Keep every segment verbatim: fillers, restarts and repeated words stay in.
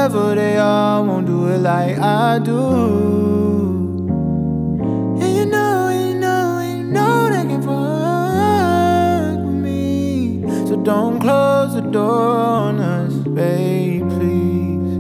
Whoever they are won't do it like I do. And you know, and you know, and you know they can fuck with me. So don't close the door on us, babe, please.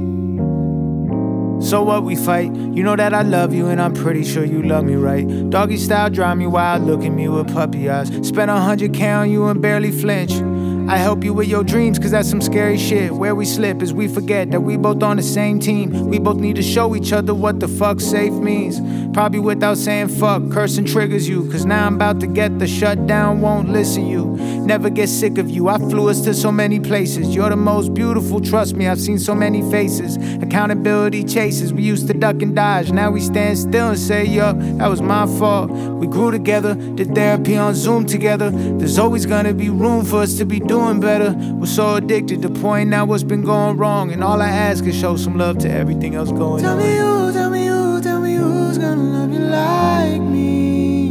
So what, we fight? You know that I love you and I'm pretty sure you love me, right? Doggy style, drive me wild, look at me with puppy eyes. Spend a hundred K on you and barely flinch. I help you with your dreams, cause that's some scary shit. Where we slip is we forget that we both on the same team. We both need to show each other what the fuck safe means. Probably without saying fuck, cursing triggers you. Cause now I'm about to get the shutdown, won't listen you. Never get sick of you, I flew us to so many places. You're the most beautiful, trust me, I've seen so many faces. Accountability chases, we used to duck and dodge. Now we stand still and say, yup, that was my fault. We grew together, did therapy on Zoom together. There's always gonna be room for us to be doing better. We're so addicted to pointing out what's been going wrong. And all I ask is show some love to everything else going Tell on. me who, tell me who, tell me who's gonna love you like me.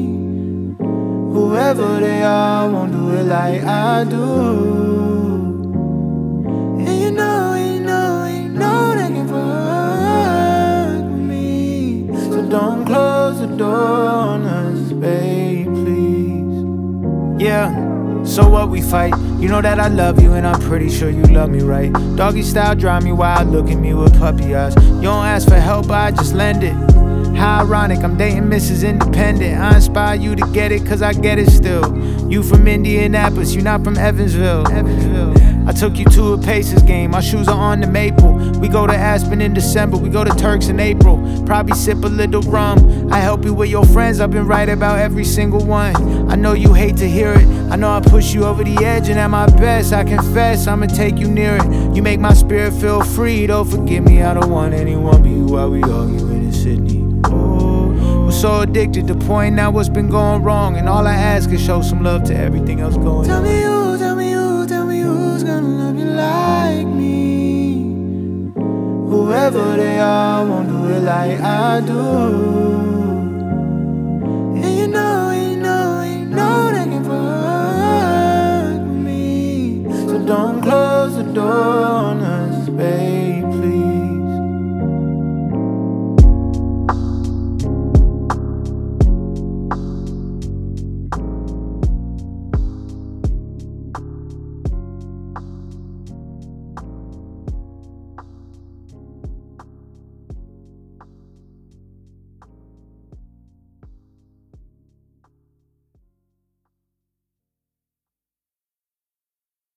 Whoever they are won't do it like I do. And you know, and you know, and you know they can fuck with me. So don't close the door on us, babe, please. Yeah. So what, we fight? You know that I love you and I'm pretty sure you love me, right? Doggy style, drive me wild, look at me with puppy eyes. You don't ask for help, I just lend it. How ironic, I'm dating Missus Independent. I inspire you to get it, cause I get it still. You from Indianapolis, you not from Evansville. Evansville. I took you to a Pacers game, my shoes are on the maple. We go to Aspen in December, we go to Turks in April. Probably sip a little rum. I help you with your friends, I've been right about every single one. I know you hate to hear it, I know I push you over the edge. And at my best, I confess, I'ma take you near it. You make my spirit feel free, don't forgive me, I don't want anyone but you while we arguing in Sydney. We're so addicted to pointing out what's been going wrong. And all I ask is show some love to everything else going Tell on. me who, tell me who, tell me who's gonna love you like me. Whoever they are won't do it like I do.